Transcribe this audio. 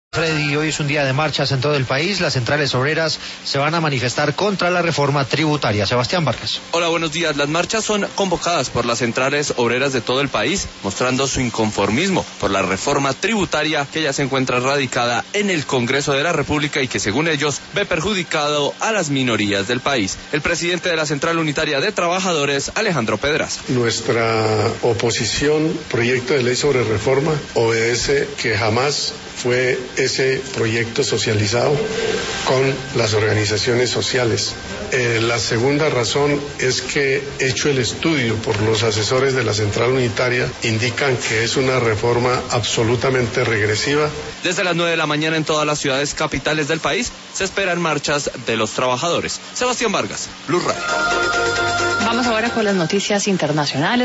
Freddy, hoy es un día de marchas en todo el país. Las centrales obreras se van a manifestar contra la reforma tributaria. Sebastián Vargas. Hola, buenos días. Las marchas son convocadas por las centrales obreras de todo el país, mostrando su inconformismo por la reforma tributaria que ya se encuentra radicada en el Congreso de la República y que, según ellos, ve perjudicado a las minorías del país. El presidente de la Central Unitaria de Trabajadores, Alejandro Pedraza. Nuestra oposición, proyecto de ley sobre reforma, obedece que jamás fue ese proyecto socializado con las organizaciones sociales. La segunda razón es que, hecho el estudio por los asesores de la Central Unitaria, indican que es una reforma absolutamente regresiva. Desde las 9 de la mañana en todas las ciudades capitales del país se esperan marchas de los trabajadores. Sebastián Vargas, Blue Radio. Vamos ahora con las noticias internacionales.